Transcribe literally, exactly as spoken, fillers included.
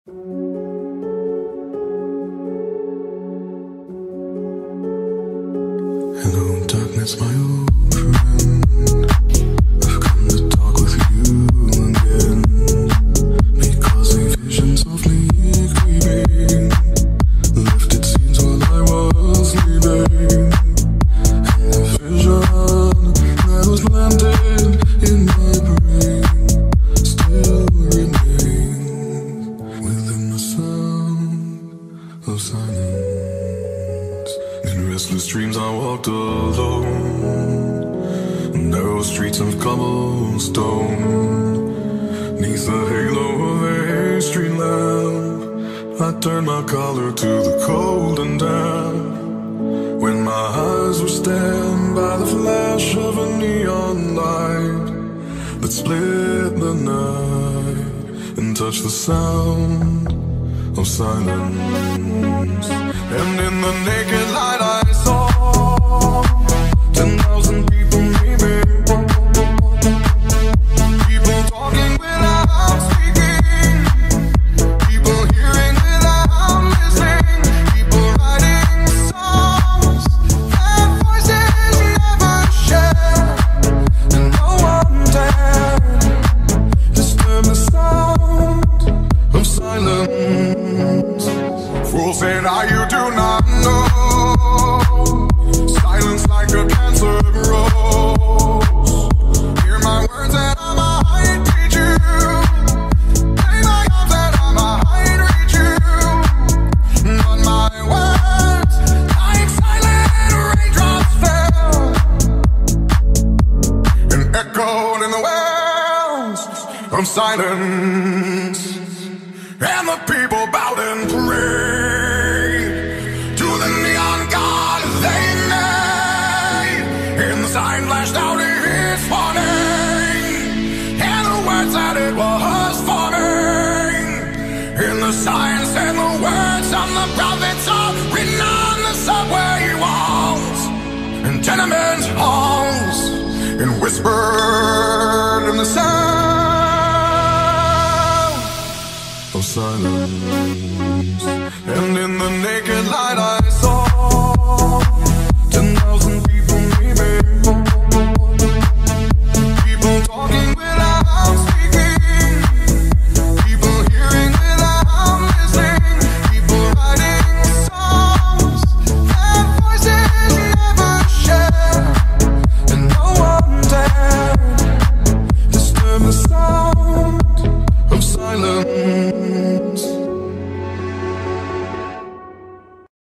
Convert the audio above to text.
Hello, darkness, my old friend. I've come to talk with you again, because a vision softly creeping left its scenes while I was sleeping, and the vision that was landed in my brain still remains within the sound of silence. In restless dreams I walked alone, narrow streets of cobblestone, neath the halo of a street lamp. I turned my collar to the cold and damp, when my eyes were stabbed by the flash of a neon light that split the night and touched the sound of silence. And in the naked light I saw ten thousand people dreaming, people talking without speaking, people hearing without listening, people writing songs that voices never share, and no one dared disturb the sound of silence. Fools said, "Ah, you do not know. Silence like a cancer grows. Hear my words and I might teach you. Play my arms and I might reach you. But my words, like silent raindrops, fell and echoed in the wells of silence. And the people bowed and prayed to the neon god they made. And the sign flashed out its warning, and the words that it was forming. And the sign said the words of the prophets are written on the subway walls and tenement halls, and whispered in the sound of silence. And in the naked light I saw